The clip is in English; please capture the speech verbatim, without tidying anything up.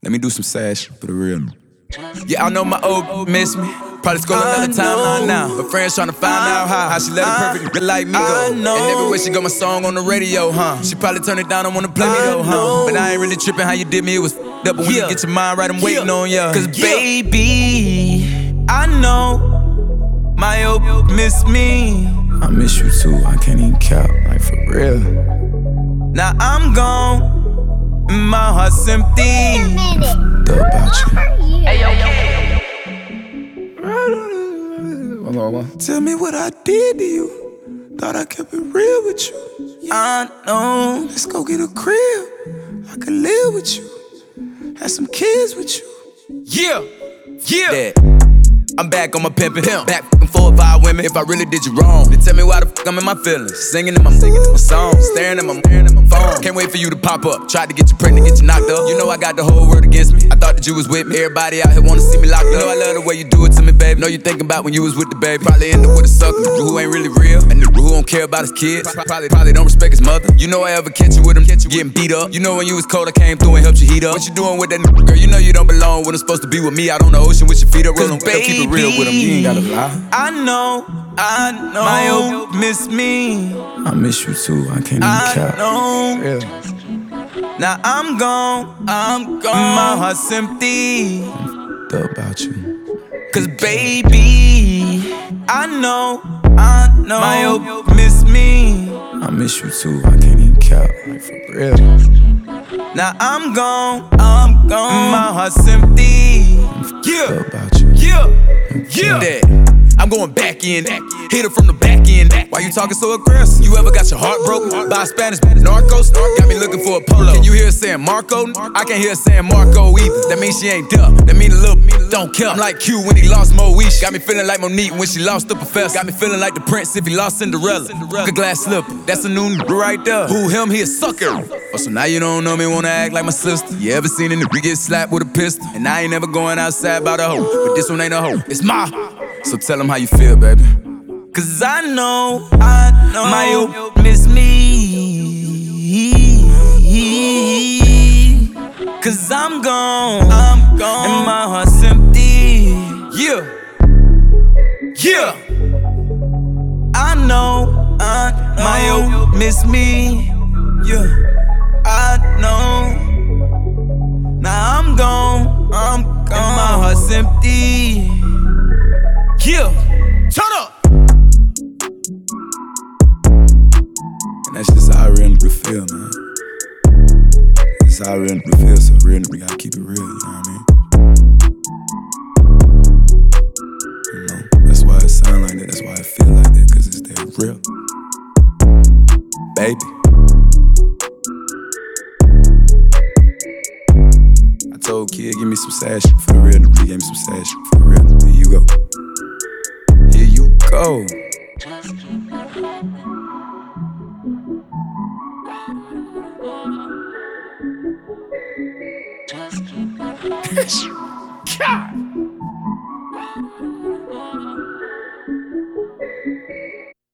Let me do some sash for the real. Yeah, I know my old miss me. Probably scroll another timeline now. But friends tryna find out how How she let a perfect girl like me go. And everywhere she go, my song on the radio, huh? She probably turn it down, don't wanna play me though, huh? But I ain't really tripping how you did me, it was f***ed up. But when you get your mind right, I'm waiting on ya. Cause baby, I know my old miss me. I miss you too, I can't even count, like for real. Now I'm gone, and my heart's empty. Thought about you. Hey, yo, kid. Tell me what I did to you. Thought I kept it real with you. I know. Let's go get a crib. I could live with you. Have some kids with you. Yeah, yeah. That. I'm back on my pimpin', back f***ing four or five women. If I really did you wrong, then tell me why the f*** I'm in my feelings. Singing in my, singing in my song, staring at my, staring at my phone. Can't wait for you to pop up. Tried to get you pregnant, get you knocked up. You know I got the whole world against me. I thought that you was with me. Everybody out here wanna see me locked up. You know I love the way you do it to me, baby. Know you thinking about when you was with the baby. Probably end up with a sucker who ain't really real, and who don't care about his kids. Probably, probably don't respect his mother. You know I ever catch you with him, catch you getting beat up. You know when you was cold, I came through and helped you heat up. What you doing with that n***a, girl? You know you don't belong when I'm supposed to be with me out on the ocean with your feet up. Rollin', keep it real with him. You ain't gotta lie. I know, I know my old miss me. I miss you too, I can't even I count. know. Real. Now I'm gone, I'm gone. My heart's empty. Thought about you. Cause baby, I know, I know my old miss me. I miss you too, I can't even count, like for real. Now I'm gone, I'm gone. My heart's empty. Yeah, Thought about you. yeah, yeah. That. I'm going back in, hit her from the back end. Why you talking so aggressive? You ever got your heart broken by a Spanish narcos? Got me looking for a polo. Can you hear her saying Marco? I can't hear her saying Marco either. That means she ain't dumb. That mean a little don't care. I'm like Q when he lost Moesha. Got me feeling like Monique when she lost the professor. Got me feeling like the prince if he lost Cinderella. Good glass slipper, that's a new n***a right there. Who him? He a sucker. Oh, so now you don't know me, wanna act like my sister. You ever seen a nigga get slapped with a pistol? And I ain't never going outside by the hoe, but this one ain't a hoe, it's my. So tell him how you feel, baby. Cause I know, I know my old miss me. Cause I'm gone, I'm gone, and my heart's empty. Yeah, yeah. I know, I know my old miss me. Yeah, I know. Now I'm gone, I'm gone, and my heart's empty. Yeah, turn up. And that's just how I really feel, man. That's how I really feel, so real, we gotta keep it real, you know what I mean? You know, that's why it sound like that, that's why I feel like that, cause it's that real. Baby. I told Kid, give me some sash for the real, he gave me some sash for the real. Here you go. Here you go. God.